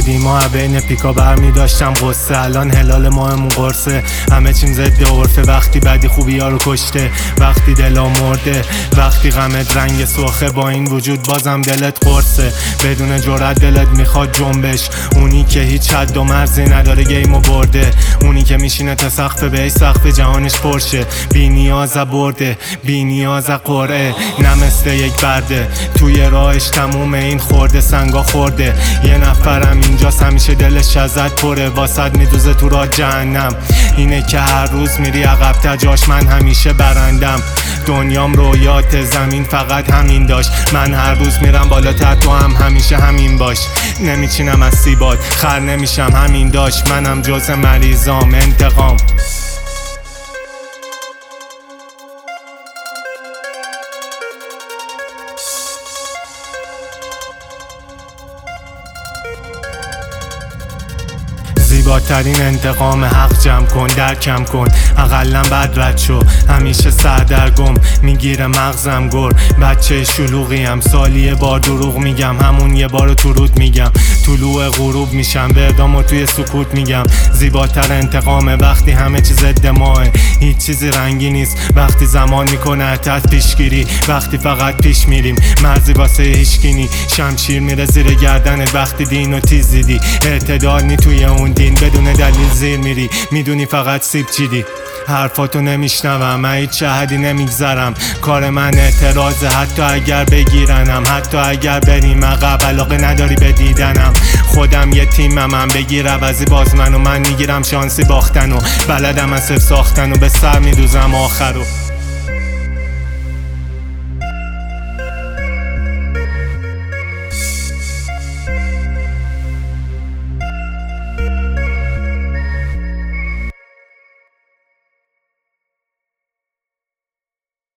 قدیما بین پیکا برمی داشتم قصه، الان هلال ماهمون قرصه. همه چیم ضد عرفه، وقتی بدی خوبی ها رو کشته، وقتی دلا مرده، وقتی غمت رنگ سرخه، با این وجود بازم دلت قرصه. بدون جرأت دلت میخواد جنبش، اونی که هیچ حد و مرزی نداره گیمو برده، اونی که میشینه تا سقف بهش سقف جهانش پرشه، بی نیاز برده، بی نیاز قرعه، نه مثل یک برده توی راهش تموم این خورده سنگا خورده. یه نفرم اینجاست همیشه دلش ازت پره، واسد میدوزه تو راه جهنم. اینه که هر روز میری عقب‌تر، جاش من همیشه برندم. دنیام رویات، زمین فقط همین داشت، من هر روز میرم بالاتر، تو هم همیشه همین باش. نمیچینم از سیبات، خر نمیشم همین داشت، منم جز مریضام. انتقام زیباترین انتقام، حق جمع کن، درکم کن، اقلن بد رد شو. همیشه سردرگم میگیره مغزم گر، بچه شلوغیم، سالی یه بار دروغ میگم، همون یه بار تو رود میگم. طلوع غروب میشم به اعدام توی سکوت میگم. زیباتر انتقامه وقتی همه چیز ضد ماه، هیچ چیزی رنگی نیست وقتی زمان میکنه اتت پیشگیری، وقتی فقط پیش میریم مرزی واسه هیچکی، شمشیر میره زیر گردنت وقتی دینو تیز دیدی. اعتدال نی توی اون دین، بدون دلیل زیر میری، میدونی فقط سیب چیدی. حرفاتو نمیشنوم، من هیچ شهدی نمیگذرم، کار من اعتراضه، حتی اگر بگیرنم، حتی اگر بریم عقب، علاقه نداری به دیدنم. خودم یه تیمم، بگیر عوضی باز من میگیرم شانسی باختن و بلدم از صفر ساختن و به سر میدوزم آخرو.